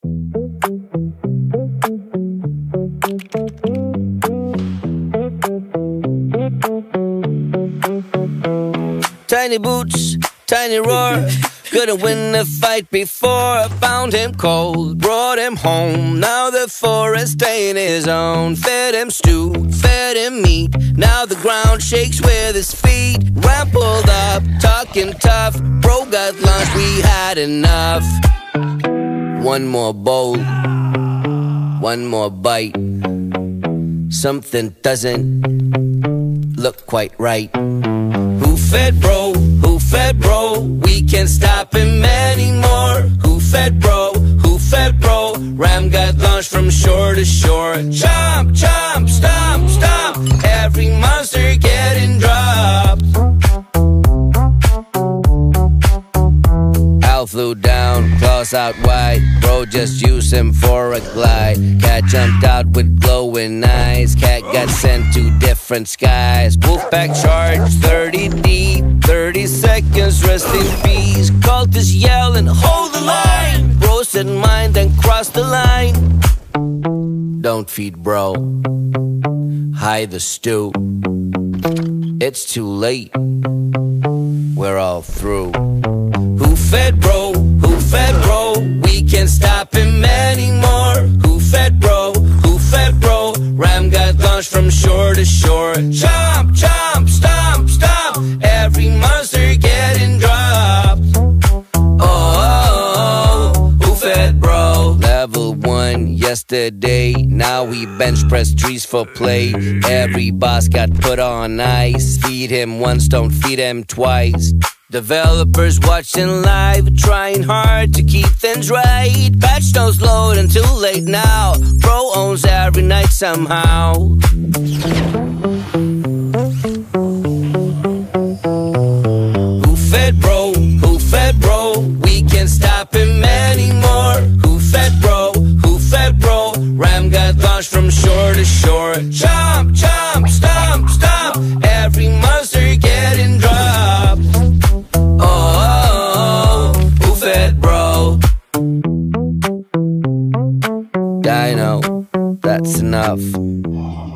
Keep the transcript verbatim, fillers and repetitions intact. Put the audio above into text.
Tiny boots, tiny roar. Couldn't win the fight before. I found him cold, brought him home. Now the forest ain't his own. Fed him stew, fed him meat. Now the ground shakes with his feet. Ram pulled up, talking tough. Bro got lunch, we had enough. One more bowl, one more bite. Something doesn't look quite right. Who fed bro? Who fed bro? We can't stop him anymore. Who fed bro? Who fed bro? Ram got launched from shore to shore. Chomp, chomp, stomp, stomp. Every monster getting dropped. Al flew down, claws out wide. Bro just used him for a glide. Cat jumped out with glowing eyes. Cat got sent to different skies. Wolfpack charged thirty deep. thirty seconds, rest in peace. Cultists yelling, hold the line. Bro said mine, then cross the line. Don't feed bro, hide the stew. It's too late, we're all through. Who fed bro? Who fed bro? We can't stop him anymore. Who fed bro? Who fed bro? Ram got launched from shore to shore. Chomp, chomp, stomp, stomp. Every monster getting dropped. Oh, oh, oh, who fed bro? Level one yesterday. Now we bench press trees for play. Every boss got put on ice. Feed him once, don't feed him twice. Developers watching live, trying hard to keep things right. Patch notes load until late now. Bro owns every night somehow. Who fed bro? Who fed bro? We can't stop him anymore. Who fed bro? Who fed bro? Ram got launched from shore to shore. Chomp, chomp, stomp, stomp. Every monster getting dropped. Oh, oh, oh, who fed bro? Dino, that's enough.